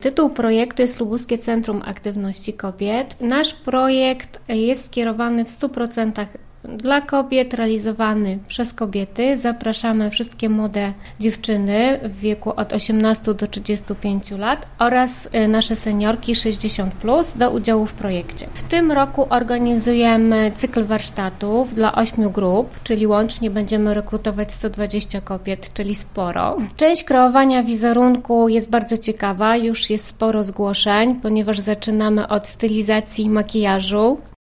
Tytuł projektu jest Lubuskie Centrum Aktywności Kobiet. Nasz projekt jest skierowany w 100% dla kobiet, realizowany przez kobiety. Zapraszamy wszystkie młode dziewczyny w wieku od 18 do 35 lat oraz nasze seniorki 60+ do udziału w projekcie. W tym roku organizujemy cykl warsztatów dla 8 grup, czyli łącznie będziemy rekrutować 120 kobiet, czyli sporo. Część kreowania wizerunku jest bardzo ciekawa, już jest sporo zgłoszeń, ponieważ zaczynamy od stylizacji i makijażu.